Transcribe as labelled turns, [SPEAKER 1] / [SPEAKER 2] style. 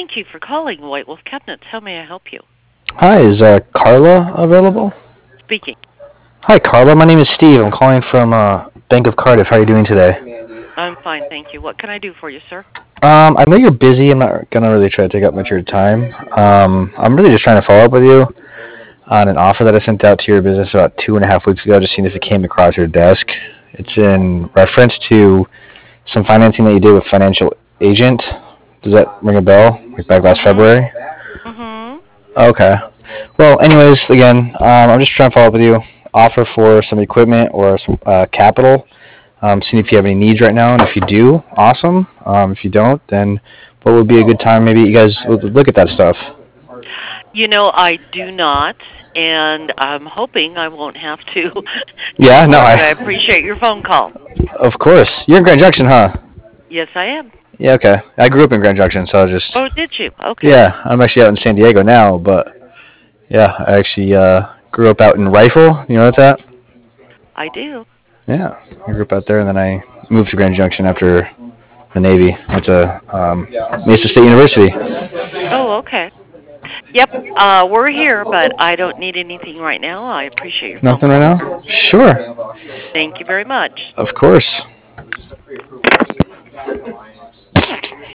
[SPEAKER 1] Thank you for calling White Wolf Cabinets. How may I help you?
[SPEAKER 2] Hi, is Carla available?
[SPEAKER 1] Speaking.
[SPEAKER 2] Hi, Carla. My name is Steve. I'm calling from Bank of Cardiff. How are you doing today?
[SPEAKER 1] I'm fine, thank you. What can I do for you, sir?
[SPEAKER 2] I know you're busy. I'm not gonna really try to take up much of your time. I'm really just trying to follow up with you on an offer that I sent out to your business about 2.5 weeks ago, just seeing if it came across your desk. It's in reference to some financing that you did with Financial Agent. Does that ring a bell? Like back last
[SPEAKER 1] Mm-hmm.
[SPEAKER 2] February?
[SPEAKER 1] Mm-hmm.
[SPEAKER 2] Okay. Well, anyways, again, I'm just trying to follow up with you. Offer for some equipment or some capital. Seeing if you have any needs right now, and if you do, awesome. If you don't, then what would be a good time? Maybe you guys would look at that stuff.
[SPEAKER 1] I do not, and I'm hoping I won't have to
[SPEAKER 2] Yeah, no,
[SPEAKER 1] anymore, but I appreciate your phone call.
[SPEAKER 2] of course. You're in Grand Junction, huh?
[SPEAKER 1] Yes, I am.
[SPEAKER 2] Yeah, okay. I grew up in Grand Junction, so I was just
[SPEAKER 1] Oh, did you? Okay.
[SPEAKER 2] yeah. I'm actually out in San Diego now, but yeah, I actually grew up out in Rifle. You know what's that?
[SPEAKER 1] I do.
[SPEAKER 2] Yeah, I grew up out there, and then I moved to Grand Junction after the Navy. Went to Mesa State University.
[SPEAKER 1] Oh, okay. Yep, we're here, but I don't need anything right now. I appreciate your phone
[SPEAKER 2] Nothing right
[SPEAKER 1] call, sir.
[SPEAKER 2] now? Sure,
[SPEAKER 1] Thank you very much.
[SPEAKER 2] of course.